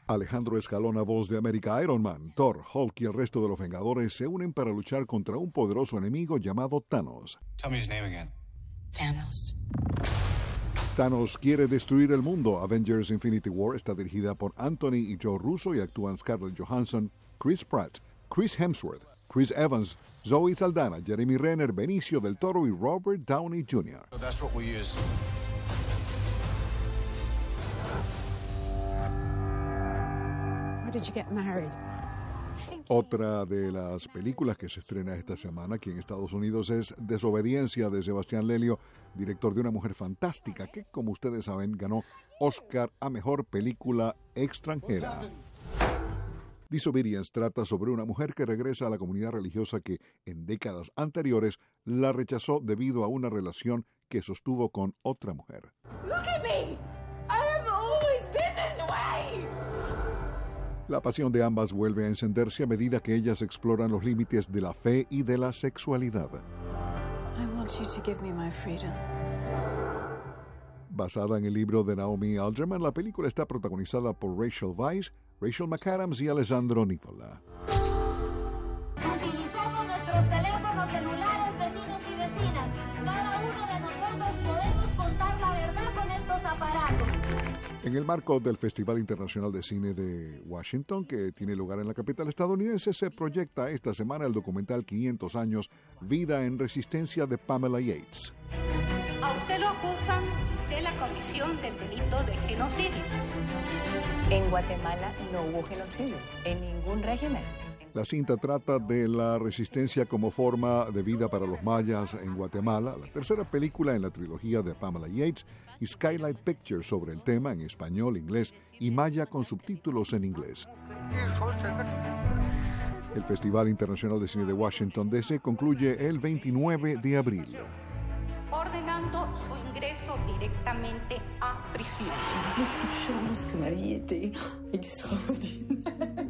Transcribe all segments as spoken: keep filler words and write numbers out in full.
Alejandro Escalona, voz de América. Iron Man, Thor, Hulk y el resto de los Vengadores se unen para luchar contra un poderoso enemigo llamado Thanos. Tell me his name again. Thanos. Thanos quiere destruir el mundo. Avengers Infinity War está dirigida por Anthony y Joe Russo y actúan Scarlett Johansson, Chris Pratt, Chris Hemsworth, Chris Evans, Zoe Saldana, Jeremy Renner, Benicio del Toro y Robert Downey junior So that's what we use. Where did you get married? Otra de las películas que se estrena esta semana aquí en Estados Unidos es Desobediencia, de Sebastián Lelio, director de Una mujer fantástica, que, como ustedes saben, ganó Oscar a Mejor Película Extranjera. Disobedience trata sobre una mujer que regresa a la comunidad religiosa que en décadas anteriores la rechazó debido a una relación que sostuvo con otra mujer. Look at me! I have always been this way! La pasión de ambas vuelve a encenderse a medida que ellas exploran los límites de la fe y de la sexualidad. I want you to give me my freedom. Basada en el libro de Naomi Alderman, la película está protagonizada por Rachel Weisz, Rachel McAdams y Alessandro Nivola. Utilicemos nuestros teléfonos celulares, vecinos y vecinas. Cada uno de nosotros podemos contar la verdad con estos aparatos. En el marco del Festival Internacional de Cine de Washington, que tiene lugar en la capital estadounidense, se proyecta esta semana el documental quinientos años, Vida en Resistencia, de Pamela Yates. A usted lo acusan de la comisión del delito de genocidio. En Guatemala no hubo genocidio, en ningún régimen. La cinta trata de la resistencia como forma de vida para los mayas en Guatemala, la tercera película en la trilogía de Pamela Yates, y Skylight Pictures sobre el tema en español, inglés y maya con subtítulos en inglés. El Festival Internacional de Cine de Washington, D C concluye el veintinueve de abril. Ordenando su ingreso directamente a prisión. Beaucoup de chance que ma vie était extraordinaire.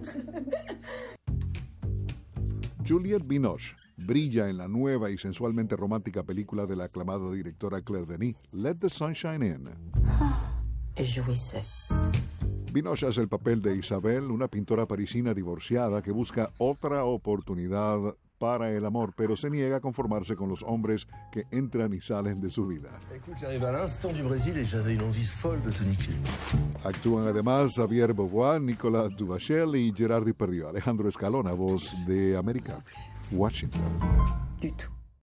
Juliette Binoche brilla en la nueva y sensualmente romántica película de la aclamada directora Claire Denis, Let the Sunshine In. Et jouissais. Binoche hace el papel de Isabel, una pintora parisina divorciada que busca otra oportunidad para el amor, pero se niega a conformarse con los hombres que entran y salen de su vida. Écoute, j'arrive à l'instant du Brésil et j'avais une envie folle de te niquer. Actúan además Xavier Beauvoir, Nicolas Duvachel y Gerard Depardieu. Alejandro Escalona, voz de América, Washington. Du tout.